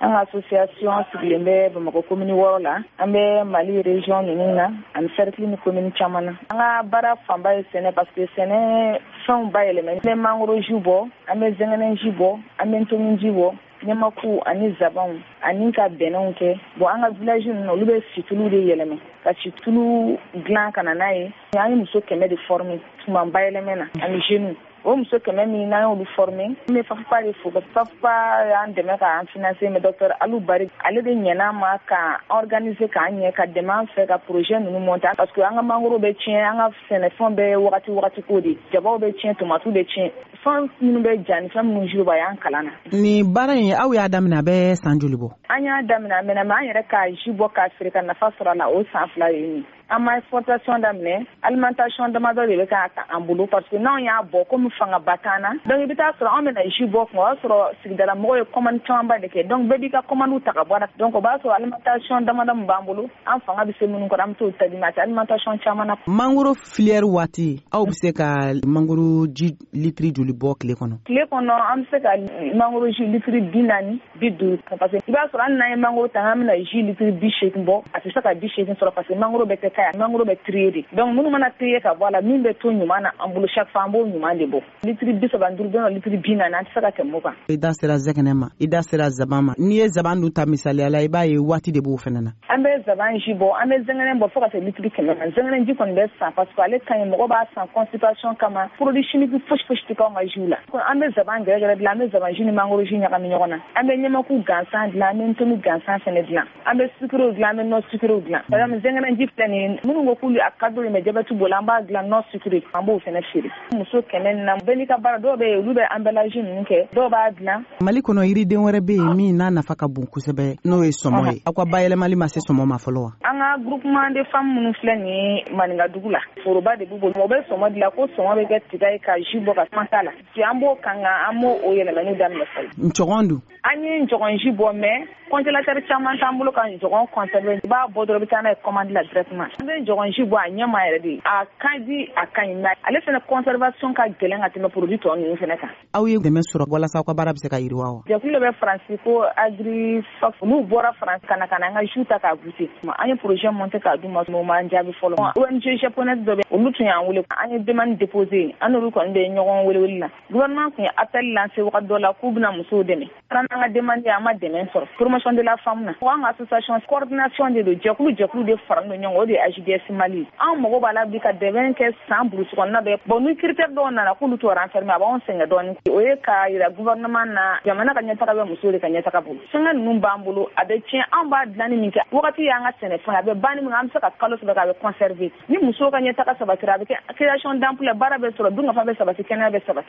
An association sigilen bɛ Bamakɔ commune 6 la. An bɛ Mali région ninnu na ani cercle ni commune caman na. An ka baara fanba ye sɛnɛ parce que sɛnɛ fɛnw bayɛlɛmali. An bɛ mangoro ji bɔ, an bɛ zɛngɛnɛ ji bɔ, an bɛ ntomi ji bɔ, ɲamaku ani zabanw ani ka bɛnɛw kɛ. Bon an ka village ninnu olu bɛ situlu de yɛlɛmɛ. Ka situlu dilan ka na n'a ye. An ye muso 100 de former tuma bayɛlɛmɛ na ani jeunes. O muso 100 min n'an y'olu former, an bɛ FAFPA de fo. FAFPA y'an dɛmɛ k'an financer mais docteur Alu Bari ale de ɲɛna ma ka organiser k'an ɲɛ ka dɛmɛ an fɛ ka projet ninnu monter parce que an ka mangoro bɛ tiɲɛ, an ka sɛnɛfɛnw bɛ wagati ko de. Jabaw bɛ tiɲɛ, tomatiw bɛ tiɲɛ. Fɛn minnu bɛ ja ni fɛn minnu juba y'an kalan na. Ni baara in aw y'a daminɛ a bɛ san joli bɔ? An y'a daminɛ a mɛnna mais an yɛrɛ ka ji bɔ k'a feere ka nafa sɔrɔ a la o san 2 ye nin. An ma exportation daminɛ, alimentation damadɔ de bɛ ka an bolo parce que n'anw y'a bɔ komi fangaba t'an na. Donc i bɛ taa sɔrɔ an bɛna ji bɔ kuma o b'a sɔrɔ sigidala mɔgɔw ye commande camanba de kɛ. Donc bɛɛ b'i ka commande ta ka bɔ a la. Donc o b'a sɔrɔ alimentation damadɔ min b'an bolo, an fanga bɛ se minnu kɔrɔ an bɛ t'o ta di mais alimentation caman na. Mangoro filière waati aw bɛ se ka mangoro ji litiri joli bɔ tile kɔnɔ? Tile kɔnɔ an bɛ se ka mangoro ji litiri 40 50 parce que i b'a sɔrɔ an n'an ye mangoro ta an bɛna ji litiri 80 bɔ a tɛ se ka 80 sɔrɔ parce que mangoro bɛ kɛ mangoro bɛ trier de. Donc minnu mana trier ka bɔ a la min bɛ to ɲuman na an bolo chaque fois an b'o ɲuman de bɔ. Litiri 75 bɛ litiri 40 an tɛ se ka tɛmɛ o kan. I da sera zɛgɛnɛ ma, i da sera zaban ma. N'i ye zaban dun ta misaliya la i b'a ye waati de b'o fɛnɛ na. An bɛ zaban ji bɔ, an bɛ zɛngɛnɛ bɔ fo ka se litiri 100 ma. Zɛngɛnɛ ji kɔni bɛ san parce que ale ka ɲi mɔgɔ b'a san constipation kama. Produit chimique fosi tɛ k'anw ka jiw la. An bɛ zaban gɛrɛgɛrɛ dilan, an bɛ zaban ji ni mangoro ji ɲagami ɲɔgɔn na. An bɛ ɲamaku gansan dilan, an bɛ ntomi gansan fɛnɛ dilan. An bɛ sucre dilan, an bɛ non sucre dilan. Par exemple zɛngɛnɛ ji filɛ nin ye minnu ko k'ulu a ka d'olu mais diabète b'o la an b'a dilan non sucre an b'o fɛnɛ feere. Muso 100 na bɛɛ n'i ka baara dɔw bɛ yen olu bɛ emballage ninnu kɛ dɔw b'a dilan. Mali kɔnɔ yiriden wɛrɛ bɛ yen min n'a nafa ka bon kosɛbɛ n'o ye sɔmɔ ye. Aw ka bayɛlɛmali ma se sɔmɔ ma fɔlɔ wa? An ka groupement de femmes minnu filɛ nin ye Maninkadugu la foroba de b'u bolo. O bɛ sɔmɔ dilan ko sɔmɔ bɛ kɛ tiga ye ka ji bɔ ka kuma t'a la. An b'o kanga an b'o yɛlɛmani daminɛ fɔlɔ. Ncɔgɔn dun? An ye ncɔgɔn ji bɔ mais congélateur caman t'an bolo ka ncɔgɔn conserver. I b'a bɔ dɔrɔn i bɛ taa n'a ye commande la directement. An bɛ ncɔgɔn ji bɔ a ɲɛ ma yɛrɛ de. A ka di a ka ɲi mais ale fɛnɛ conservation ka gɛlɛn ka tɛmɛ produit tɔ ninnu fɛnɛ kan. Aw ye dɛmɛ sɔrɔ walasa aw ka baara bɛ se ka yiriwa wa? Jɛkulu bɛ Faransi ko Agrifaf n'u bɔra Faransi ka na an ka jus ta k'a goûter. An ye projet monter k'a d'u ma o m'an jaabi fɔlɔ. ONG japonaise dɔ bɛ olu tun y'an wele an ye demande déposée an n'olu kɔni bɛ ɲɔgɔn weleweli la. Gouvernement tun ye appel lancé wagati dɔ la k'u bɛna musow dɛmɛ. An ka demande an ma dɛmɛ sɔrɔ. Promotion de la femme na. An ka association coordination de don jɛkulu de fara ɲɔgɔn kan o de ye AJDS Mali. An mago b'a la bi ka dɛmɛ kɛ san burusi kɔnɔna bɛɛ. Bon ni critère dɔw nana k'olu t'o renfermer a b'anw sɛgɛn dɔɔnin. O ye k'a yira gouvernement na jamana ka ɲɛtaga bɛ musow de ka ɲɛtaga bolo. Fɛngɛ ninnu b'an bolo a bɛ tiɲɛ anw b'a dilanni min kɛ wagati y'an ka sɛnɛfɛn a bɛ banni min an bɛ se ka kalo saba kɛ a bɛ conserver. Ni musow ka ɲɛtaga sabatira a bɛ kɛ création d'emploi baara bɛ sɔrɔ dunkafa bɛ sabati kɛnɛya bɛ sabati.